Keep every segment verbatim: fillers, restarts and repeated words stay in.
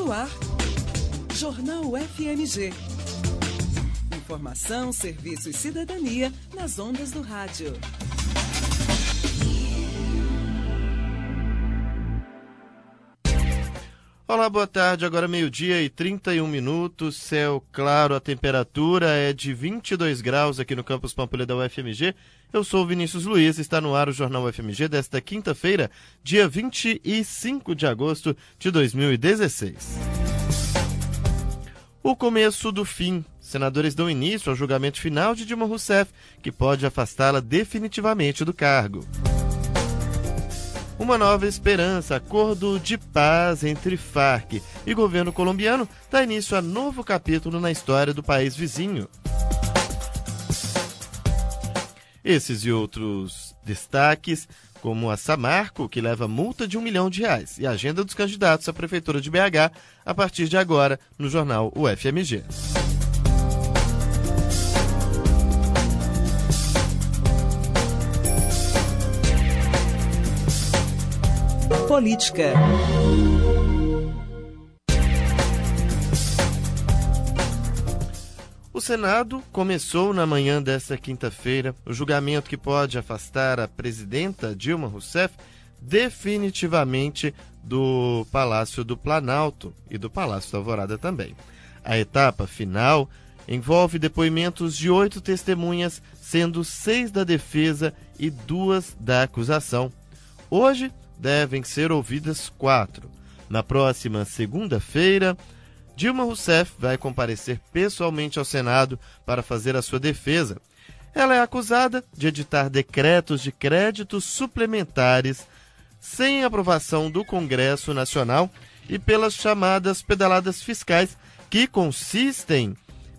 no ar. Jornal F M G. Informação, serviço e cidadania nas ondas do rádio. Olá, boa tarde. Agora meio-dia e trinta e um minutos. Céu claro, a temperatura é de vinte e dois graus aqui no campus Pampulha da U F M G. Eu sou o Vinícius Luiz, está no ar o Jornal U F M G desta quinta-feira, dia vinte e cinco de agosto de dois mil e dezesseis. O começo do fim. Senadores dão início ao julgamento final de Dilma Rousseff, que pode afastá-la definitivamente do cargo. Uma nova esperança, acordo de paz entre Farc e governo colombiano, dá início a novo capítulo na história do país vizinho. Esses e outros destaques, como a Samarco, que leva multa de um milhão de reais, e a agenda dos candidatos à Prefeitura de B H, a partir de agora, no jornal U F M G. Política. O Senado começou na manhã desta quinta-feira o julgamento que pode afastar a presidenta Dilma Rousseff definitivamente do Palácio do Planalto e do Palácio da Alvorada também. A etapa final envolve depoimentos de oito testemunhas, sendo seis da defesa e duas da acusação. Hoje devem ser ouvidas quatro. Na próxima segunda-feira, Dilma Rousseff vai comparecer pessoalmente ao Senado para fazer a sua defesa. Ela é acusada de editar decretos de créditos suplementares sem aprovação do Congresso Nacional e pelas chamadas pedaladas fiscais, que consistem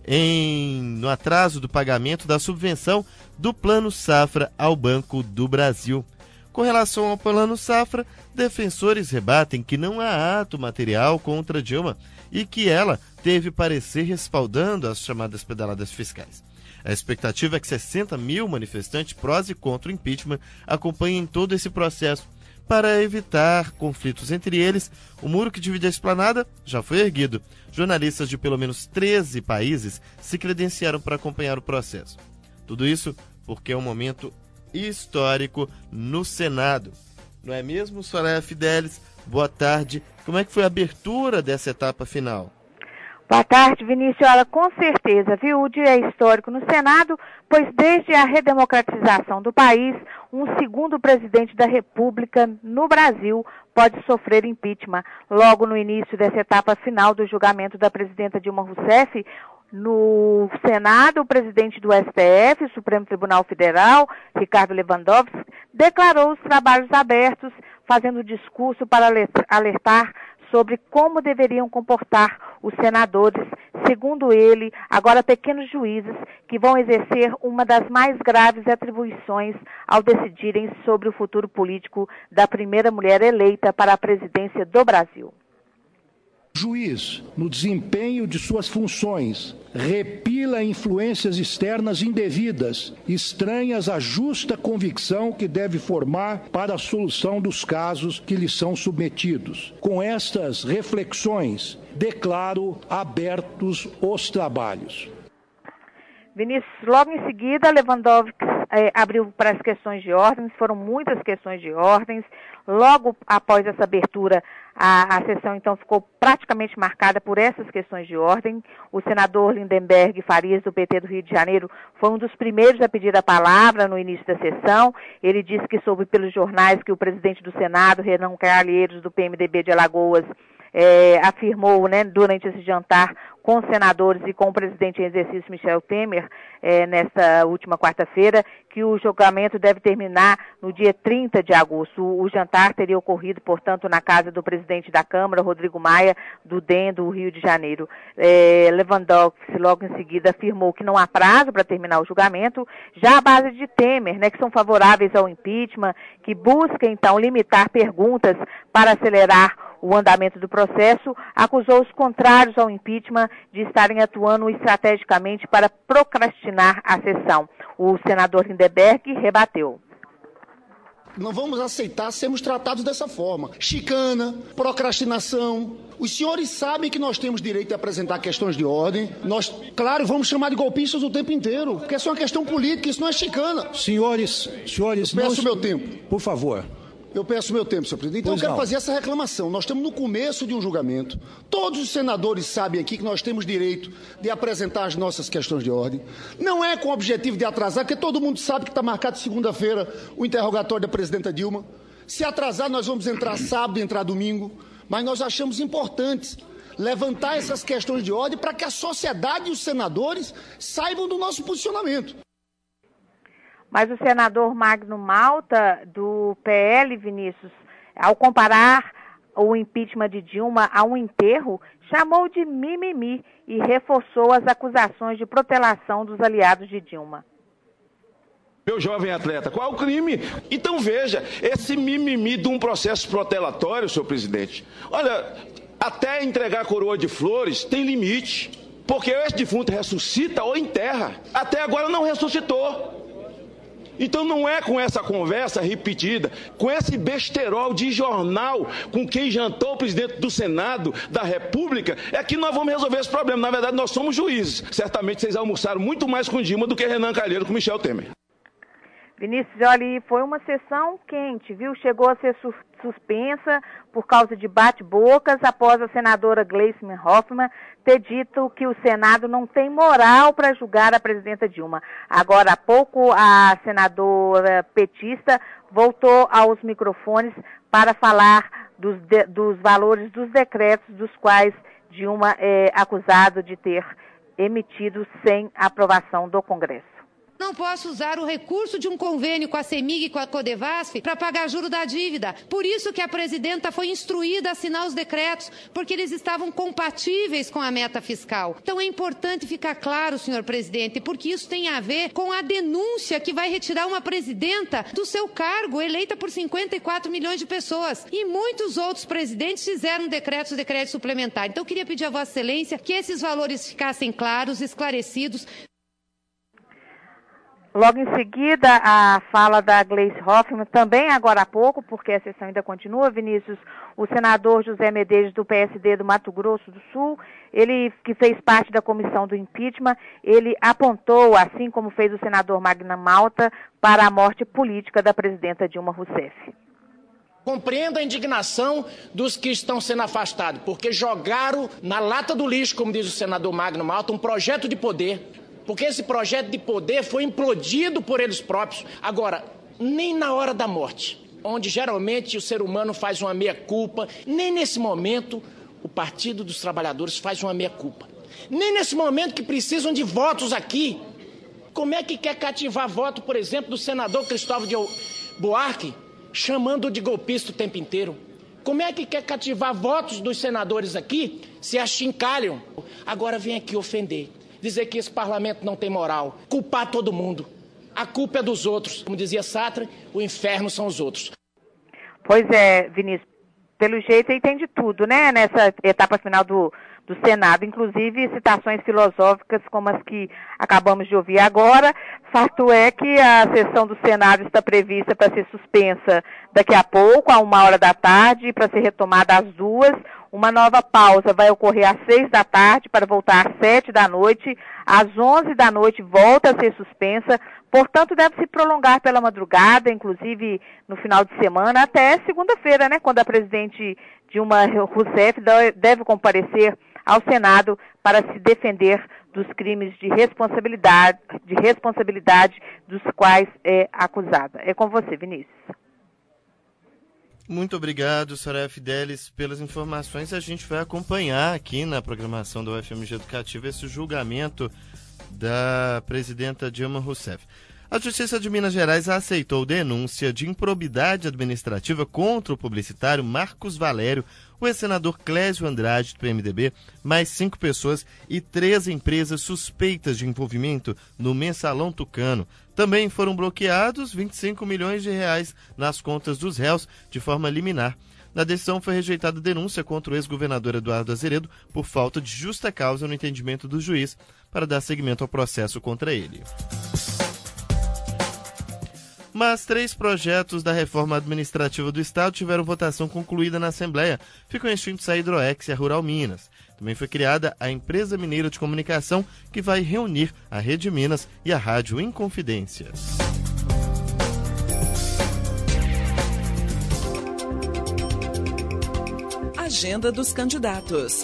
em, no atraso do pagamento da subvenção do Plano Safra ao Banco do Brasil. Com relação ao Plano Safra, defensores rebatem que não há ato material contra Dilma e que ela teve parecer respaldando as chamadas pedaladas fiscais. A expectativa é que sessenta mil manifestantes prós e contra o impeachment acompanhem todo esse processo. Para evitar conflitos entre eles, o muro que divide a esplanada já foi erguido. Jornalistas de pelo menos treze países se credenciaram para acompanhar o processo. Tudo isso porque é um momento histórico no Senado. Não é mesmo, Soraya Fidelis? Boa tarde. Como é que foi a abertura dessa etapa final? Boa tarde, Vinícius. Olha, com certeza, viu? O dia é histórico no Senado, pois desde a redemocratização do país, um segundo presidente da República no Brasil pode sofrer impeachment. Logo no início dessa etapa final do julgamento da presidenta Dilma Rousseff, no Senado, o presidente do S T F, Supremo Tribunal Federal, Ricardo Lewandowski, declarou os trabalhos abertos, fazendo discurso para alertar sobre como deveriam comportar os senadores, segundo ele, agora pequenos juízes que vão exercer uma das mais graves atribuições ao decidirem sobre o futuro político da primeira mulher eleita para a presidência do Brasil. Juiz, no desempenho de suas funções, repila influências externas indevidas, estranhas à justa convicção que deve formar para a solução dos casos que lhe são submetidos. Com estas reflexões, declaro abertos os trabalhos. Vinícius, logo em seguida, Lewandowski eh, abriu para as questões de ordens, foram muitas questões de ordens. Logo após essa abertura, a, a sessão então ficou praticamente marcada por essas questões de ordem. O senador Lindenberg Farias, do P T do Rio de Janeiro, foi um dos primeiros a pedir a palavra no início da sessão. Ele disse que soube pelos jornais que o presidente do Senado, Renan Calheiros, do P M D B de Alagoas, É, afirmou, né, durante esse jantar com os senadores e com o presidente em exercício Michel Temer, é, nesta última quarta-feira, que o julgamento deve terminar no dia trinta de agosto. O, o jantar teria ocorrido, portanto, na casa do presidente da Câmara, Rodrigo Maia, do D E M do Rio de Janeiro. É, Lewandowski, logo em seguida, afirmou que não há prazo para terminar o julgamento. Já a base de Temer, né, que são favoráveis ao impeachment, que busca, então, limitar perguntas para acelerar o andamento do processo, acusou os contrários ao impeachment de estarem atuando estrategicamente para procrastinar a sessão. O senador Lindenberg rebateu. Não vamos aceitar sermos tratados dessa forma. Chicana, procrastinação. Os senhores sabem que nós temos direito de apresentar questões de ordem. Nós, claro, vamos chamar de golpistas o tempo inteiro, porque isso é uma questão política, isso não é chicana. Senhores, senhores... Eu peço não... meu tempo. Por favor. Eu peço meu tempo, senhor presidente. Então, pois eu quero não. fazer essa reclamação. Nós estamos no começo de um julgamento. Todos os senadores sabem aqui que nós temos direito de apresentar as nossas questões de ordem. Não é com o objetivo de atrasar, porque todo mundo sabe que está marcado segunda-feira o interrogatório da presidenta Dilma. Se atrasar, nós vamos entrar sábado e entrar domingo. Mas nós achamos importante levantar essas questões de ordem para que a sociedade e os senadores saibam do nosso posicionamento. Mas o senador Magno Malta, do P L, Vinícius, ao comparar o impeachment de Dilma a um enterro, chamou de mimimi e reforçou as acusações de protelação dos aliados de Dilma. Meu jovem atleta, qual é o crime? Então veja, esse mimimi de um processo protelatório, senhor presidente, olha, até entregar a coroa de flores tem limite, porque esse defunto ressuscita ou enterra. Até agora não ressuscitou. Então não é com essa conversa repetida, com esse besterol de jornal com quem jantou o presidente do Senado da República, é que nós vamos resolver esse problema. Na verdade, nós somos juízes. Certamente vocês almoçaram muito mais com Dilma do que Renan Calheiros com Michel Temer. Vinícius, olha, foi uma sessão quente, viu? Chegou a ser su- suspensa por causa de bate-bocas após a senadora Gleisi Hoffmann ter dito que o Senado não tem moral para julgar a presidenta Dilma. Agora há pouco, a senadora petista voltou aos microfones para falar dos, de- dos valores dos decretos dos quais Dilma é acusado de ter emitido sem aprovação do Congresso. Não posso usar o recurso de um convênio com a CEMIG e com a Codevasf para pagar juro da dívida. Por isso que a presidenta foi instruída a assinar os decretos, porque eles estavam compatíveis com a meta fiscal. Então é importante ficar claro, senhor presidente, porque isso tem a ver com a denúncia que vai retirar uma presidenta do seu cargo, eleita por cinquenta e quatro milhões de pessoas. E muitos outros presidentes fizeram decretos e decretos suplementares. Então eu queria pedir a Vossa Excelência que esses valores ficassem claros, esclarecidos. Logo em seguida, a fala da Gleisi Hoffmann, também agora há pouco, porque a sessão ainda continua, Vinícius, o senador José Medeiros, do P S D do Mato Grosso do Sul, ele que fez parte da comissão do impeachment, ele apontou, assim como fez o senador Magno Malta, para a morte política da presidenta Dilma Rousseff. Compreendo a indignação dos que estão sendo afastados, porque jogaram na lata do lixo, como diz o senador Magno Malta, um projeto de poder. Porque esse projeto de poder foi implodido por eles próprios. Agora, nem na hora da morte, onde geralmente o ser humano faz uma meia-culpa, nem nesse momento o Partido dos Trabalhadores faz uma meia-culpa. Nem nesse momento que precisam de votos aqui. Como é que quer cativar voto, por exemplo, do senador Cristóvão de Buarque, chamando de golpista o tempo inteiro? Como é que quer cativar votos dos senadores aqui se achincalham? Agora vem aqui ofender. Dizer que esse parlamento não tem moral, culpar todo mundo. A culpa é dos outros. Como dizia Sartre, o inferno são os outros. Pois é, Vinícius, pelo jeito aí tem de tudo, né, nessa etapa final do, do Senado, inclusive citações filosóficas como as que acabamos de ouvir agora. Fato é que a sessão do Senado está prevista para ser suspensa daqui a pouco, a uma hora da tarde, para ser retomada às duas. Uma nova pausa vai ocorrer às seis da tarde para voltar às sete da noite. Às onze da noite volta a ser suspensa. Portanto, deve se prolongar pela madrugada, inclusive no final de semana, até segunda-feira, né, quando a presidente Dilma Rousseff deve comparecer ao Senado para se defender dos crimes de responsabilidade, de responsabilidade dos quais é acusada. É com você, Vinícius. Muito obrigado, Soraya Fidelis, pelas informações. A gente vai acompanhar aqui na programação da U F M G Educativa esse julgamento da presidenta Dilma Rousseff. A Justiça de Minas Gerais aceitou denúncia de improbidade administrativa contra o publicitário Marcos Valério, o ex-senador Clésio Andrade, do P M D B, mais cinco pessoas e três empresas suspeitas de envolvimento no Mensalão Tucano. Também foram bloqueados vinte e cinco milhões de reais nas contas dos réus de forma liminar. Na decisão foi rejeitada a denúncia contra o ex-governador Eduardo Azeredo por falta de justa causa no entendimento do juiz para dar seguimento ao processo contra ele. Mas três projetos da reforma administrativa do Estado tiveram votação concluída na Assembleia. Ficam extintos a Hidroex e a Rural Minas. Também foi criada a Empresa Mineira de Comunicação, que vai reunir a Rede Minas e a Rádio Inconfidência. Agenda dos candidatos.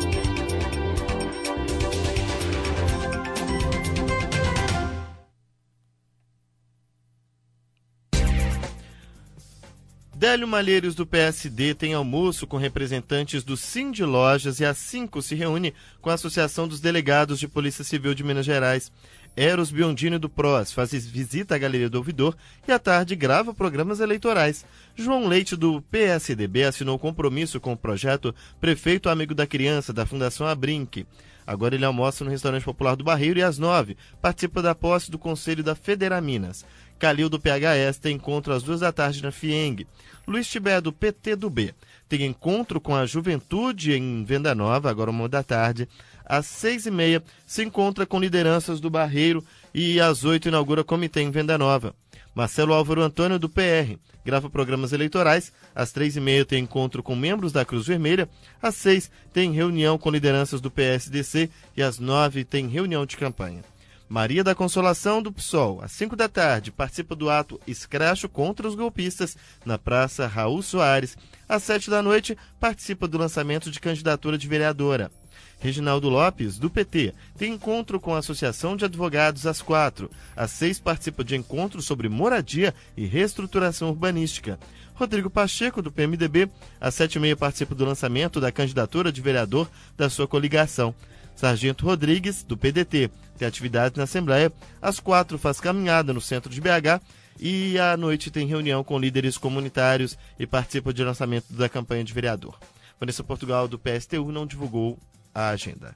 Délio Malheiros, do P S D, tem almoço com representantes do Sind Lojas e às cinco se reúne com a Associação dos Delegados de Polícia Civil de Minas Gerais. Eros Biondini, do P R O A S, faz visita à Galeria do Ouvidor e à tarde grava programas eleitorais. João Leite, do P S D B, assinou compromisso com o projeto Prefeito Amigo da Criança, da Fundação Abrinq. Agora ele almoça no Restaurante Popular do Barreiro e às nove participa da posse do Conselho da Federaminas. Calil, do P H S, tem encontro às duas da tarde na FIENG. Luiz Tibé, do P T do B, tem encontro com a Juventude em Venda Nova, agora uma da tarde. Às seis e meia se encontra com lideranças do Barreiro e às oito inaugura comitê em Venda Nova. Marcelo Álvaro Antônio, do P R, grava programas eleitorais. Às três e meia tem encontro com membros da Cruz Vermelha. Às seis tem reunião com lideranças do P S D C e às nove tem reunião de campanha. Maria da Consolação, do P SOL, às cinco da tarde, participa do ato Escracho contra os golpistas na Praça Raul Soares. Às sete da noite, participa do lançamento de candidatura de vereadora. Reginaldo Lopes, do P T, tem encontro com a Associação de Advogados às quatro. Às seis, participa de encontro sobre moradia e reestruturação urbanística. Rodrigo Pacheco, do P M D B, às sete e meia participa do lançamento da candidatura de vereador da sua coligação. Sargento Rodrigues, do P D T, tem atividade na Assembleia. Às quatro faz caminhada no centro de B H e à noite tem reunião com líderes comunitários e participa de lançamento da campanha de vereador. Vanessa Portugal, do P S T U, não divulgou a agenda.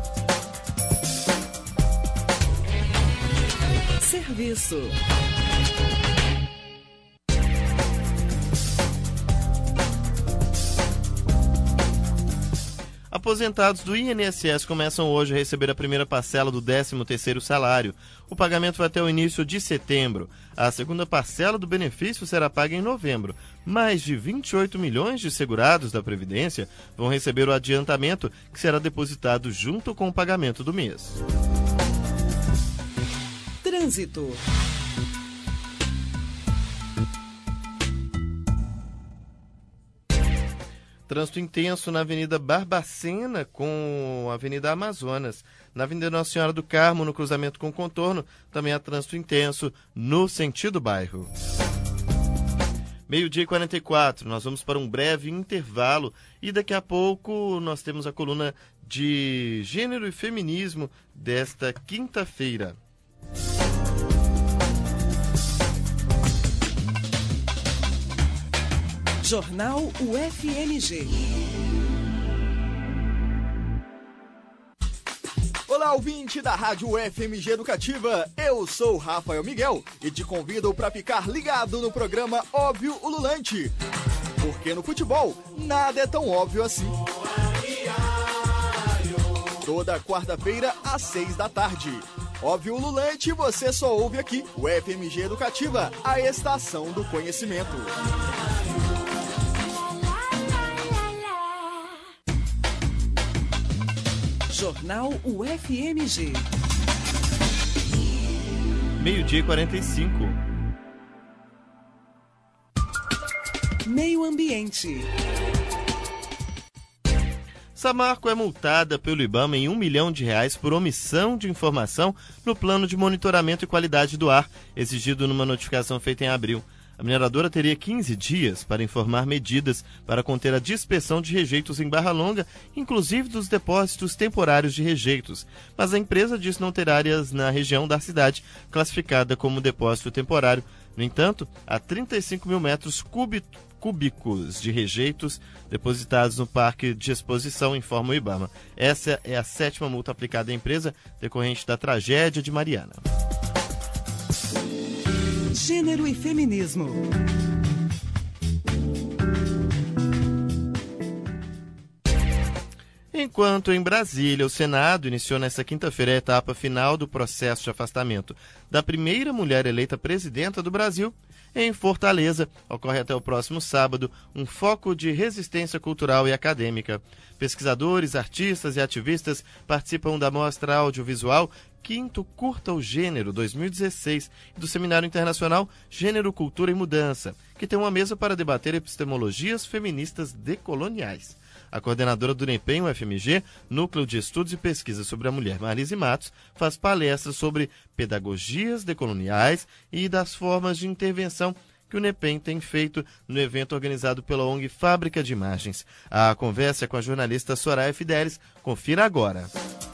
Serviço. Aposentados do I N S S começam hoje a receber a primeira parcela do décimo terceiro salário. O pagamento vai até o início de setembro. A segunda parcela do benefício será paga em novembro. Mais de vinte e oito milhões de segurados da Previdência vão receber o adiantamento, que será depositado junto com o pagamento do mês. Trânsito. Trânsito intenso na Avenida Barbacena com a Avenida Amazonas. Na Avenida Nossa Senhora do Carmo, no cruzamento com o contorno, também há trânsito intenso no sentido bairro. Meio-dia e quarenta e quatro, nós vamos para um breve intervalo e daqui a pouco nós temos a coluna de Gênero e Feminismo desta quinta-feira. Jornal U F M G. Olá, ouvinte da Rádio U F M G Educativa, eu sou Rafael Miguel e te convido para ficar ligado no programa Óbvio Ululante, porque no futebol nada é tão óbvio assim. Toda quarta-feira às seis da tarde. Óbvio Ululante, você só ouve aqui, U F M G Educativa, a estação do conhecimento. Jornal U F M G. Meio-dia e quarenta e cinco. Meio Ambiente. Samarco é multada pelo IBAMA em um milhão de reais por omissão de informação no plano de monitoramento e qualidade do ar, exigido numa notificação feita em abril. A mineradora teria quinze dias para informar medidas para conter a dispersão de rejeitos em Barra Longa, inclusive dos depósitos temporários de rejeitos. Mas a empresa diz não ter áreas na região da cidade classificada como depósito temporário. No entanto, há trinta e cinco mil metros cúbicos de rejeitos depositados no parque de exposição, informa o IBAMA. Essa é a sétima multa aplicada à empresa decorrente da tragédia de Mariana. Gênero e Feminismo. Enquanto em Brasília, o Senado iniciou nesta quinta-feira a etapa final do processo de afastamento da primeira mulher eleita presidenta do Brasil, em Fortaleza ocorre até o próximo sábado um foco de resistência cultural e acadêmica. Pesquisadores, artistas e ativistas participam da mostra audiovisual Quinto Curta o Gênero dois mil e dezesseis e do Seminário Internacional Gênero, Cultura e Mudança, que tem uma mesa para debater epistemologias feministas decoloniais. A coordenadora do NEPEM, U F M G, Núcleo de Estudos e Pesquisa sobre a Mulher, Marlise Matos, faz palestras sobre pedagogias decoloniais e das formas de intervenção que o NEPEM tem feito no evento organizado pela O N G Fábrica de Imagens. A conversa é com a jornalista Soraya Fidelis. Confira agora.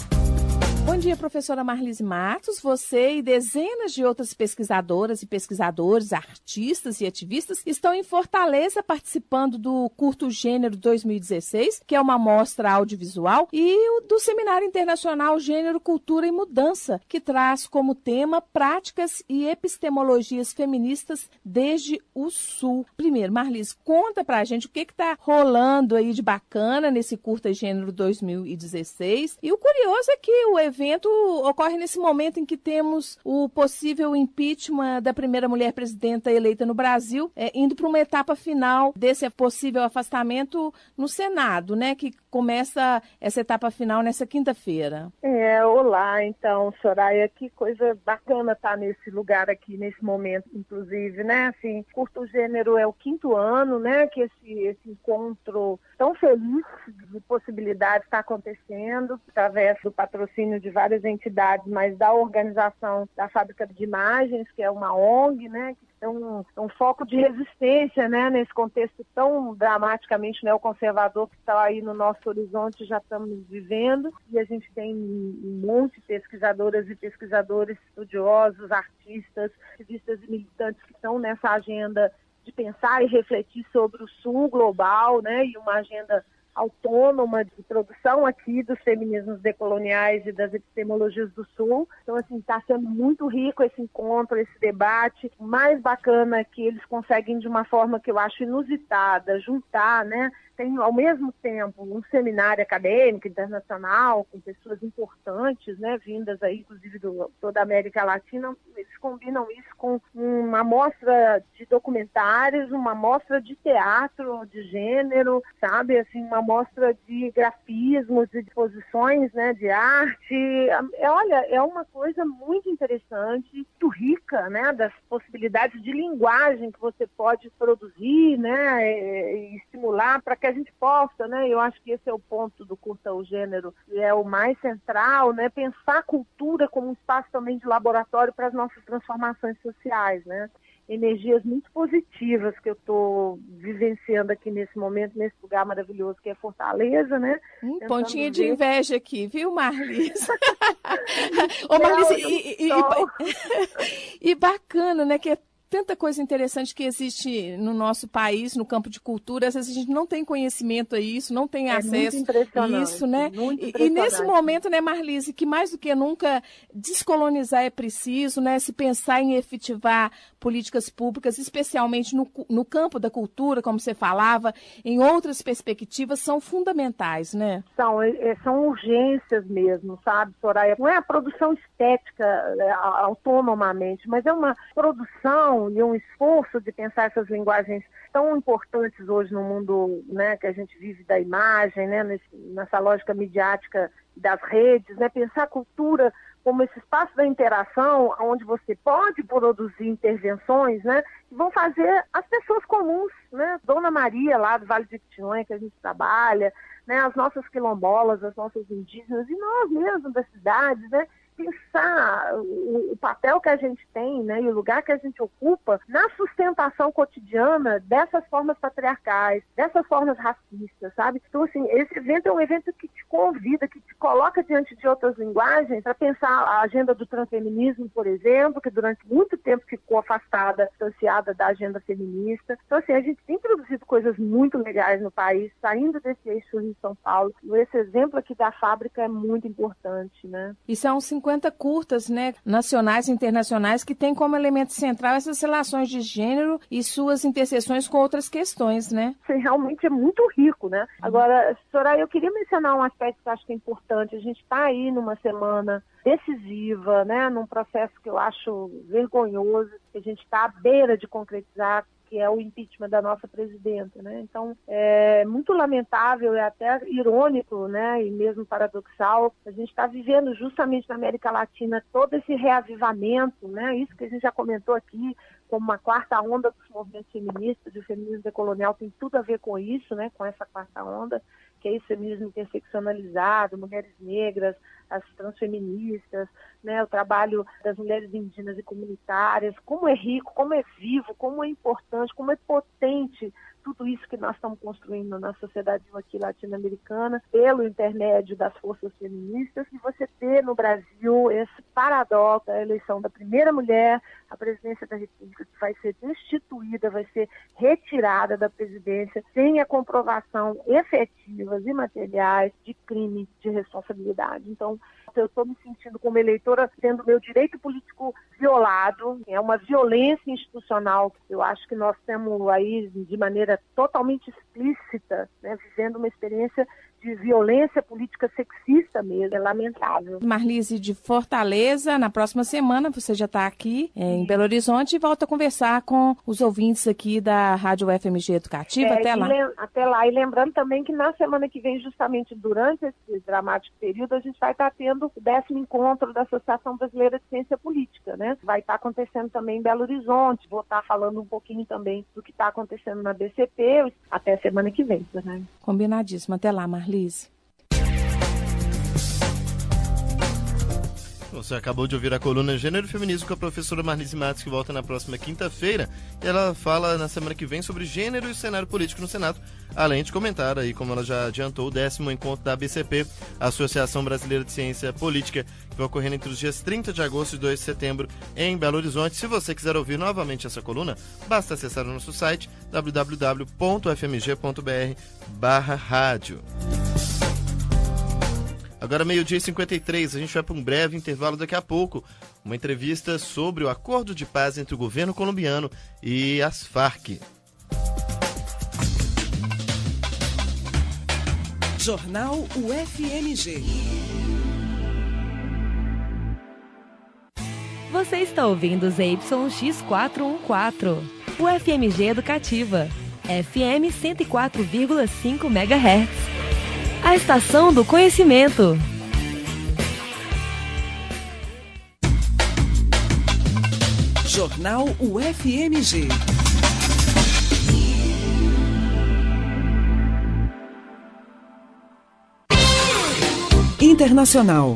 Bom dia, professora Marlise Matos. Você e dezenas de outras pesquisadoras e pesquisadores, artistas e ativistas estão em Fortaleza participando do Curto Gênero dois mil e dezesseis, que é uma mostra audiovisual, e do Seminário Internacional Gênero, Cultura e Mudança, que traz como tema práticas e epistemologias feministas desde o Sul. Primeiro, Marlise, conta pra gente o que está rolando aí de bacana nesse Curta Gênero dois mil e dezesseis. E o curioso é que o evento evento ocorre nesse momento em que temos o possível impeachment da primeira mulher presidenta eleita no Brasil, é, indo para uma etapa final desse possível afastamento no Senado, né, que começa essa etapa final nessa quinta-feira. É, olá, então, Soraya, que coisa bacana estar nesse lugar aqui, nesse momento, inclusive, né, assim, Curto Gênero é o quinto ano, né, que esse, esse encontro tão feliz de possibilidades está acontecendo, através do patrocínio de várias entidades, mas da organização da Fábrica de Imagens, que é uma O N G, né, que é um, um foco de resistência, né, nesse contexto tão dramaticamente neoconservador que está aí no nosso horizonte, já estamos vivendo, e a gente tem um monte de pesquisadoras e pesquisadores, estudiosos, artistas, ativistas e militantes que estão nessa agenda de pensar e refletir sobre o Sul global, né, e uma agenda autônoma de produção aqui dos feminismos decoloniais e das epistemologias do Sul. Então, assim, está sendo muito rico esse encontro, esse debate. O mais bacana é que eles conseguem, de uma forma que eu acho inusitada, juntar, né? Tem, ao mesmo tempo, um seminário acadêmico internacional com pessoas importantes, né, vindas aí, inclusive, de toda a América Latina. Eles combinam isso com uma mostra de documentários, uma mostra de teatro, de gênero, sabe, assim, uma mostra de grafismos, de exposições, né, de arte. É, olha, é uma coisa muito interessante, muito rica, né, das possibilidades de linguagem que você pode produzir, né, e, e estimular para que a gente possa, né, eu acho que esse é o ponto do Curta o Gênero, e é o mais central, né, pensar a cultura como um espaço também de laboratório para as nossas transformações sociais, né, energias muito positivas que eu estou vivenciando aqui nesse momento, nesse lugar maravilhoso que é Fortaleza, né. Um pontinho ver... de inveja aqui, viu, Marlise? Ô, Marlise, e, e, e, e bacana, né, que é tanta coisa interessante que existe no nosso país, no campo de cultura, às vezes a gente não tem conhecimento a isso, não tem é acesso a isso, né? E, e nesse momento, né, Marlise, que mais do que nunca descolonizar é preciso, né? Se pensar em efetivar políticas públicas, especialmente no, no campo da cultura, como você falava, em outras perspectivas, são fundamentais, né? São, são urgências mesmo, sabe, Soraya? Não é a produção estética é, autonomamente, mas é uma produção e um esforço de pensar essas linguagens tão importantes hoje no mundo, né, que a gente vive da imagem, né, nesse, nessa lógica midiática das redes, né, pensar a cultura como esse espaço da interação, onde você pode produzir intervenções, né, que vão fazer as pessoas comuns, né, Dona Maria lá do Vale de Jequitinhonha, que a gente trabalha, né, as nossas quilombolas, as nossas indígenas e nós mesmos das cidades, né, pensar o, o papel que a gente tem, né, e o lugar que a gente ocupa na sustentação cotidiana dessas formas patriarcais, dessas formas racistas, sabe? Então, assim, esse evento é um evento que te convida, que te coloca diante de outras linguagens para pensar a agenda do transfeminismo, por exemplo, que durante muito tempo ficou afastada, distanciada da agenda feminista. Então, assim, a gente tem produzido coisas muito legais no país, saindo desse eixo Rio São Paulo. Esse exemplo aqui da fábrica é muito importante, né? Isso é um cinquenta cinquenta curtas, né, nacionais e internacionais, que tem como elemento central essas relações de gênero e suas interseções com outras questões, né? Sim, realmente é muito rico, né? Agora, Soraya, eu queria mencionar um aspecto que eu acho que é importante. A gente está aí numa semana decisiva, né, num processo que eu acho vergonhoso, que a gente está à beira de concretizar, que é o impeachment da nossa presidenta, né? Então, é muito lamentável, é até irônico, né, e mesmo paradoxal, a gente está vivendo justamente na América Latina todo esse reavivamento, né, isso que a gente já comentou aqui, como uma quarta onda dos movimentos feministas, e o feminismo decolonial tem tudo a ver com isso, né, com essa quarta onda, que é esse feminismo interseccionalizado, mulheres negras, as transfeministas, né, o trabalho das mulheres indígenas e comunitárias, como é rico, como é vivo, como é importante, como é potente tudo isso que nós estamos construindo na sociedade aqui latino-americana, pelo intermédio das forças feministas, e você ter no Brasil esse paradoxo da eleição da primeira mulher à presidência da República, que vai ser destituída, vai ser retirada da presidência, sem a comprovação efetivas e materiais de crime de responsabilidade. Então, eu estou me sentindo como eleitora tendo meu direito político violado, é uma violência institucional. Eu acho que nós temos aí, de maneira totalmente explícita, né, vivendo uma experiência de violência política sexista mesmo, é lamentável. Marlise de Fortaleza, na próxima semana você já está aqui é, em Belo Horizonte e volta a conversar com os ouvintes aqui da Rádio F M G Educativa, é, até lá. Até lá, e lembrando também que na semana que vem, justamente durante esse dramático período, a gente vai estar tendo o décimo encontro da Associação Brasileira de Ciência Política, né? Vai estar acontecendo também em Belo Horizonte, vou estar falando um pouquinho também do que está acontecendo na B C P, até semana que vem. Né? Combinadíssimo, até lá, Marlise. Você acabou de ouvir a coluna Gênero e Feminismo com a professora Marlise Matos, que volta na próxima quinta-feira. E ela fala na semana que vem sobre gênero e o cenário político no Senado, além de comentar aí, como ela já adiantou, o décimo encontro da A B C P, a Associação Brasileira de Ciência Política, que vai ocorrer entre os dias trinta de agosto e dois de setembro em Belo Horizonte. Se você quiser ouvir novamente essa coluna, basta acessar o nosso site w w w ponto f m g ponto b r barra rádio. Agora meio-dia e cinquenta e três, a gente vai para um breve intervalo daqui a pouco. Uma entrevista sobre o acordo de paz entre o governo colombiano e as Farc. Jornal U F M G. Você está ouvindo Z Y X quatrocentos e quatorze, U F M G Educativa, F M cento e quatro vírgula cinco megahertz. A estação do conhecimento. Jornal U F M G. Internacional.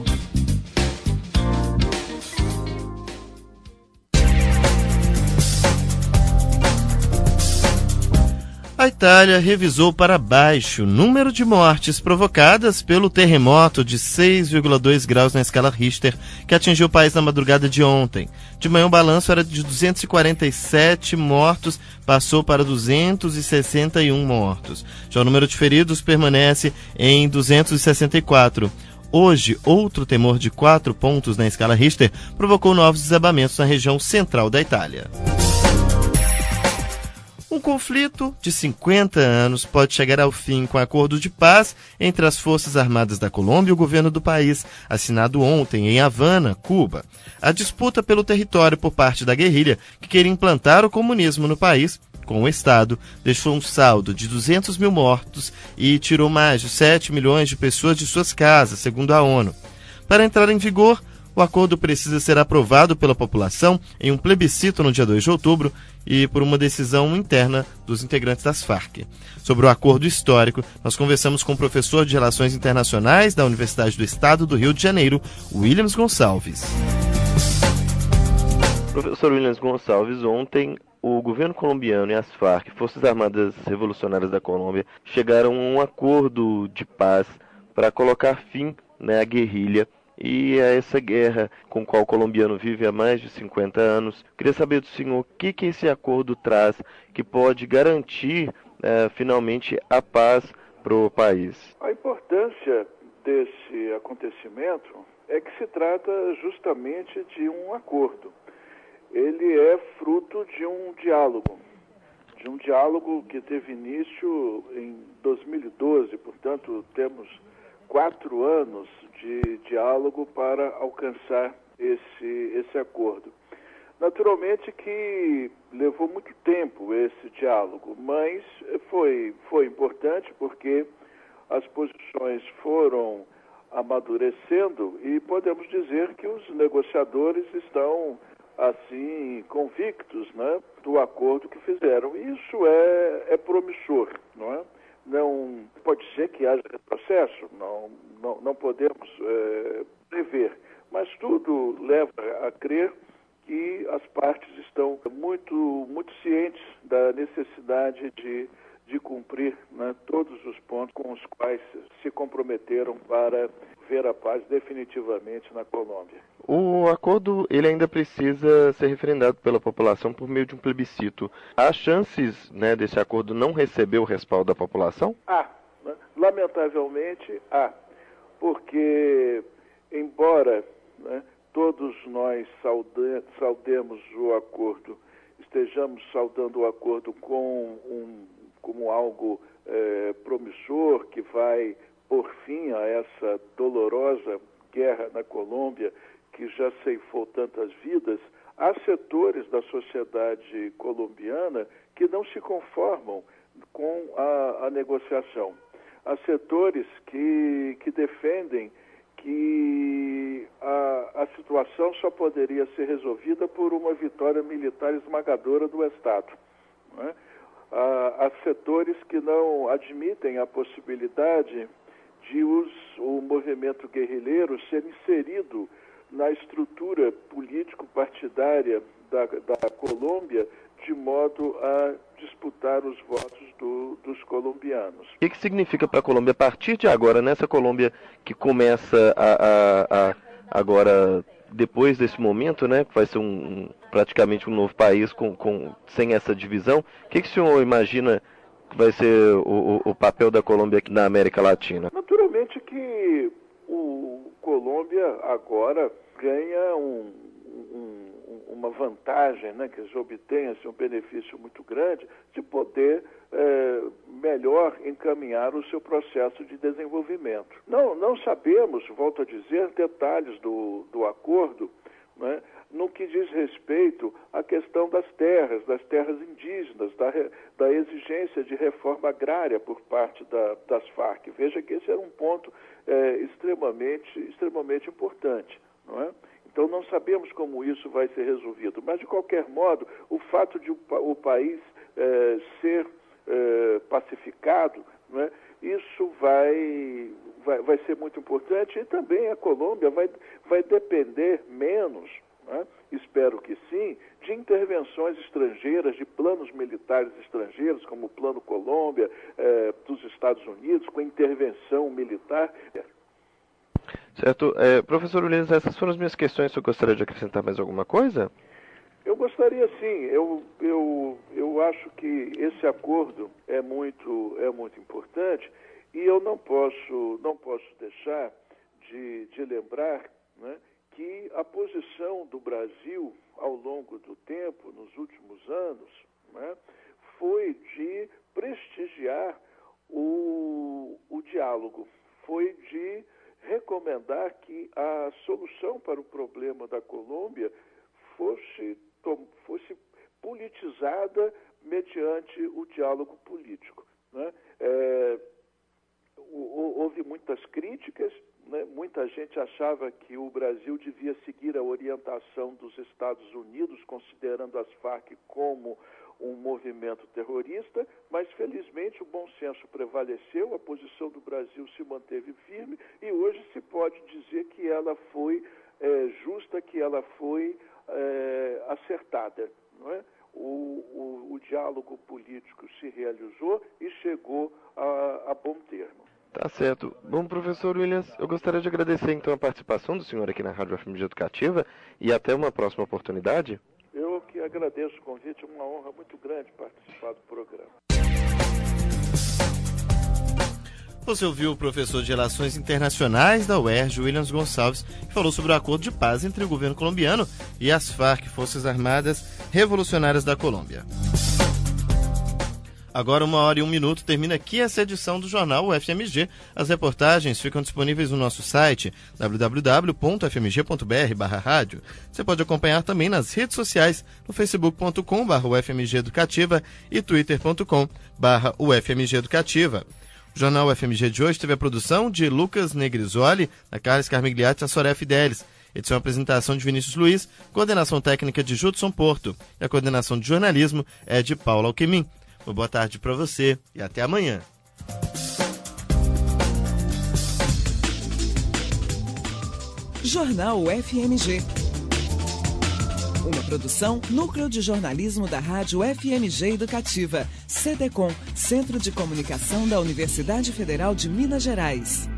A Itália revisou para baixo o número de mortes provocadas pelo terremoto de seis vírgula dois graus na escala Richter que atingiu o país na madrugada de ontem. De manhã o balanço era de duzentos e quarenta e sete mortos, passou para duzentos e sessenta e um mortos. Já o número de feridos permanece em duzentos e sessenta e quatro. Hoje, outro temor de quatro pontos na escala Richter provocou novos desabamentos na região central da Itália. Um conflito de cinquenta anos pode chegar ao fim com acordo de paz entre as Forças Armadas da Colômbia e o governo do país, assinado ontem em Havana, Cuba. A disputa pelo território por parte da guerrilha, que queria implantar o comunismo no país, com o Estado, deixou um saldo de duzentos mil mortos e tirou mais de sete milhões de pessoas de suas casas, segundo a ONU. Para entrar em vigor, o acordo precisa ser aprovado pela população em um plebiscito no dia dois de outubro e por uma decisão interna dos integrantes das Farc. Sobre o acordo histórico, nós conversamos com o professor de Relações Internacionais da Universidade do Estado do Rio de Janeiro, Williams Gonçalves. Professor Williams Gonçalves, ontem o governo colombiano e as Farc, Forças Armadas Revolucionárias da Colômbia, chegaram a um acordo de paz para colocar fim, né, à guerrilha e a essa guerra com a qual o colombiano vive há mais de cinquenta anos. Queria saber do senhor o que, que esse acordo traz que pode garantir eh, finalmente a paz para o país. A importância desse acontecimento é que se trata justamente de um acordo. Ele é fruto de um diálogo, de um diálogo que teve início em dois mil e doze, portanto, temos quatro anos de diálogo para alcançar esse, esse acordo. Naturalmente que levou muito tempo esse diálogo, mas foi, foi importante porque as posições foram amadurecendo e podemos dizer que os negociadores estão, assim, convictos, né, do acordo que fizeram. Isso é, é promissor, não é? Não pode ser que haja retrocesso, não, não, não podemos é, prever, mas tudo leva a crer que as partes estão muito, muito cientes da necessidade de, de cumprir, né, todos os pontos com os quais se comprometeram para ver a paz definitivamente na Colômbia. O acordo ele ainda precisa ser referendado pela população por meio de um plebiscito. Há chances, né, desse acordo não receber o respaldo da população? Há, né? Lamentavelmente há, porque embora, né, todos nós saude, saudemos o acordo, estejamos saudando o acordo com um, como algo é, promissor que vai pôr fim a essa dolorosa guerra na Colômbia que já ceifou tantas vidas, há setores da sociedade colombiana que não se conformam com a, a negociação. Há setores que, que defendem que a, a situação só poderia ser resolvida por uma vitória militar esmagadora do Estado, não é? Há, há setores que não admitem a possibilidade de os, o movimento guerrilheiro ser inserido na estrutura político-partidária da, da Colômbia, de modo a disputar os votos do, dos colombianos. O que, que significa para a Colômbia, a partir de agora, nessa Colômbia que começa a, a, a agora, depois desse momento, né, que vai ser um, um, praticamente um novo país com, com, sem essa divisão, o que, que o senhor imagina que vai ser o, o, o papel da Colômbia aqui na América Latina? Naturalmente que o Colômbia agora ganha um, um, uma vantagem, né, que se obtém assim, um benefício muito grande de poder é, melhor encaminhar o seu processo de desenvolvimento. Não, não sabemos, volto a dizer, detalhes do, do acordo, né, no que diz respeito à questão das terras, das terras indígenas, da, da exigência de reforma agrária por parte da, das Farc. Veja que esse era um ponto é, extremamente, extremamente importante, não é? Então não sabemos como isso vai ser resolvido, mas de qualquer modo, o fato de o, o país é, ser é, pacificado, não é? Isso vai, vai, vai ser muito importante, e também a Colômbia vai, vai depender menos, né? Espero que sim, de intervenções estrangeiras, de planos militares estrangeiros, como o Plano Colômbia, eh, dos Estados Unidos, com intervenção militar. Certo. É, professor Ulisses, essas foram as minhas questões. Você gostaria de acrescentar mais alguma coisa? Eu gostaria sim. Eu, eu, eu acho que esse acordo é muito, é muito importante, e eu não posso, não posso deixar de, de lembrar, né, que a posição do Brasil ao longo do tempo, nos últimos anos, né, foi de prestigiar o, o diálogo, foi de recomendar que a solução para o problema da Colômbia fosse, fosse politizada mediante o diálogo político, né? É, houve muitas críticas, né? Muita gente achava que o Brasil devia seguir a orientação dos Estados Unidos, considerando as Farc como um movimento terrorista, mas felizmente o bom senso prevaleceu, a posição do Brasil se manteve firme, e hoje se pode dizer que ela foi é, justa, que ela foi é, acertada, não é? O, o, o diálogo político se realizou e chegou a, a bom termo. Tá certo. Bom, professor Williams, eu gostaria de agradecer então a participação do senhor aqui na Rádio F M G Educativa, e até uma próxima oportunidade. Eu que agradeço o convite, é uma honra muito grande participar do programa. Você ouviu o professor de Relações Internacionais da U E R J, Williams Gonçalves, que falou sobre o acordo de paz entre o governo colombiano e as Farc, Forças Armadas Revolucionárias da Colômbia. Agora, uma hora e um minuto, termina aqui essa edição do Jornal U F M G. As reportagens ficam disponíveis no nosso site w w w ponto f m g ponto b r barra rádio. Você pode acompanhar também nas redes sociais, no facebook ponto com barra u f m g educativa e twitter ponto com barra u f m g educativa. O Jornal U F M G de hoje teve a produção de Lucas Negrisoli, da Carlos Carmigliati e a Soraya Fidelis. Edição e apresentação de Vinícius Luiz, coordenação técnica de Judson Porto e a coordenação de jornalismo é de Paulo Alquemin. Uma boa tarde para você e até amanhã. Jornal U F M G. Uma produção Núcleo de Jornalismo da Rádio F M G Educativa. C D C O M, Centro de Comunicação da Universidade Federal de Minas Gerais.